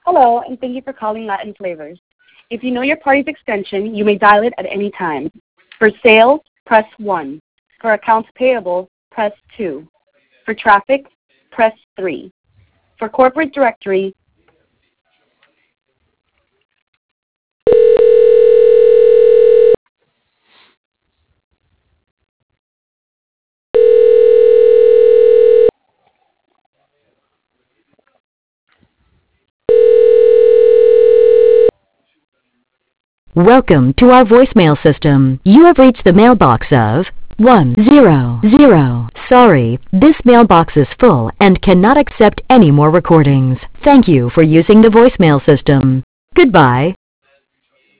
Hello, and thank you for calling Latin Flavors. If you know your party's extension, you may dial it at any time. For sales, press 1. For accounts payable, press 2. For traffic, press 3. For corporate directory, Welcome to our voicemail system. You have reached the mailbox of 100. Sorry, this mailbox is full and cannot accept any more recordings. Thank you for using the voicemail system. Goodbye.